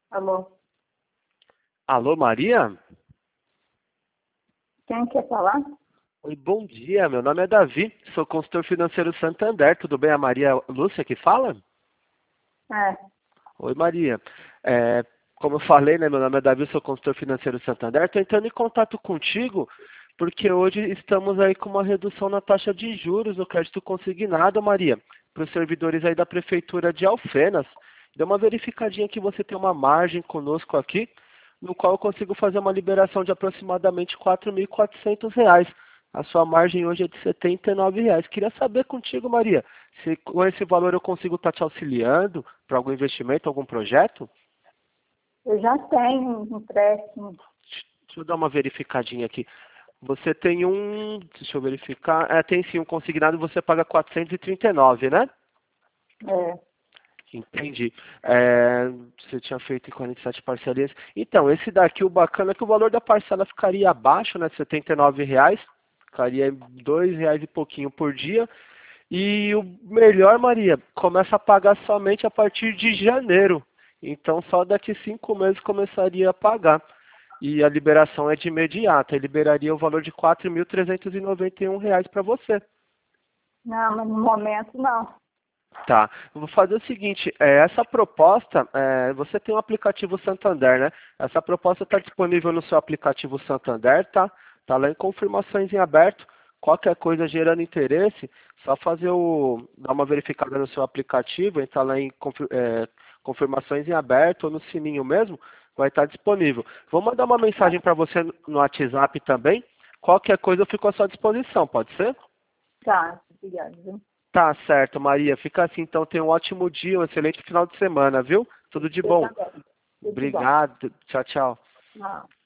Alô, Alô, Maria? quem quer falar? Oi, bom dia. Meu nome é Davi, sou consultor financeiro Santander. Tudo bem? A Maria Lúcia que fala? É, Oi, Maria. É, como eu falei, né, meu nome é Davi, sou consultor financeiro Santander. Estou entrando em contato contigo porque hoje estamos aí com uma redução na taxa de juros do crédito consignado, Maria, para os servidores aí da Prefeitura de Alfenas. Deu uma verificadinha que você tem uma margem conosco aqui, no qual eu consigo fazer uma liberação de aproximadamente R$ 4.400. A sua margem hoje é de R$ 79. Queria saber contigo, Maria, se com esse valor eu consigo estar te auxiliando para algum investimento, algum projeto? eu já tenho um empréstimo. Deixa eu dar uma verificadinha aqui. Você tem um, deixa eu verificar, tem sim um consignado, você paga 439, né? É, Entendi. Você tinha feito em 47 parcelinhas. Então, esse daqui, o bacana é que o valor da parcela ficaria abaixo, né? R$ 79, ficaria R$ 2 e pouquinho por dia. E o melhor, Maria, começa a pagar somente a partir de janeiro. Então, só daqui 5 meses começaria a pagar. E a liberação é de imediata. Ele liberaria o valor de R$ 4.391 para você. não, mas no momento não. Tá. Eu vou fazer o seguinte, essa proposta, você tem o aplicativo Santander, né? Essa proposta está disponível no seu aplicativo Santander, tá? Tá lá em confirmações em aberto. Qualquer coisa gerando interesse, só dar uma verificada no seu aplicativo, entrar lá em confirmações em aberto ou no sininho mesmo, vai estar disponível. Vou mandar uma mensagem para você no WhatsApp também. Qualquer coisa eu fico à sua disposição, pode ser? Tá, obrigada, viu? Tá certo, Maria. Fica assim, então. Tenha um ótimo dia, um excelente final de semana, viu? Tudo de Você bom. também. Tudo de bom. Obrigado. Tchau, tchau. Não.